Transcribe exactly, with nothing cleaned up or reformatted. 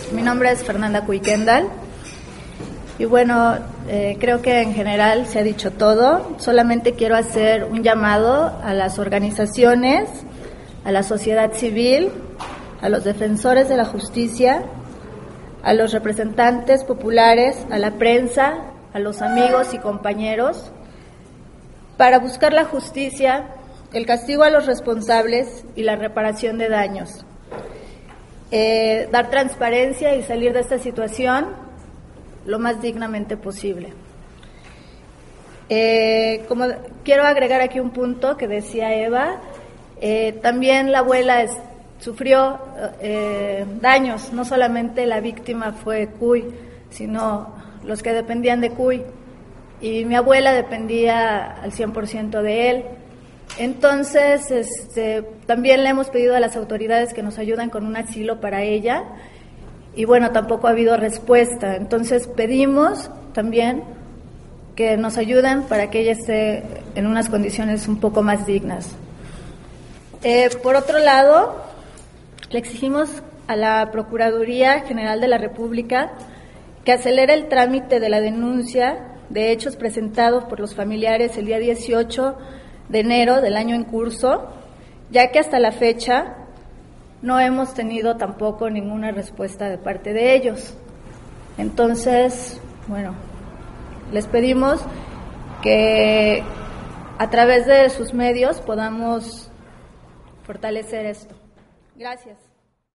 Mi nombre es Fernanda Cuiquendal y bueno, eh, creo que en general se ha dicho todo. Solamente quiero hacer un llamado a las organizaciones, a la sociedad civil, a los defensores de la justicia, a los representantes populares, a la prensa, a los amigos y compañeros, para buscar la justicia, el castigo a los responsables y la reparación de daños. Eh, dar transparencia y salir de esta situación lo más dignamente posible. Eh, como quiero agregar aquí un punto que decía Eva, eh, también la abuela es, sufrió eh, daños, no solamente la víctima fue Cuy, sino los que dependían de Cuy, y mi abuela dependía al cien por ciento de él. Entonces, este, también le hemos pedido a las autoridades que nos ayuden con un asilo para ella y bueno, tampoco ha habido respuesta. Entonces, pedimos también que nos ayuden para que ella esté en unas condiciones un poco más dignas. Eh, por otro lado, le exigimos a la Procuraduría General de la República que acelere el trámite de la denuncia de hechos presentados por los familiares el día dieciocho de enero del año en curso, ya que hasta la fecha no hemos tenido tampoco ninguna respuesta de parte de ellos. Entonces, bueno, les pedimos que a través de sus medios podamos fortalecer esto. Gracias.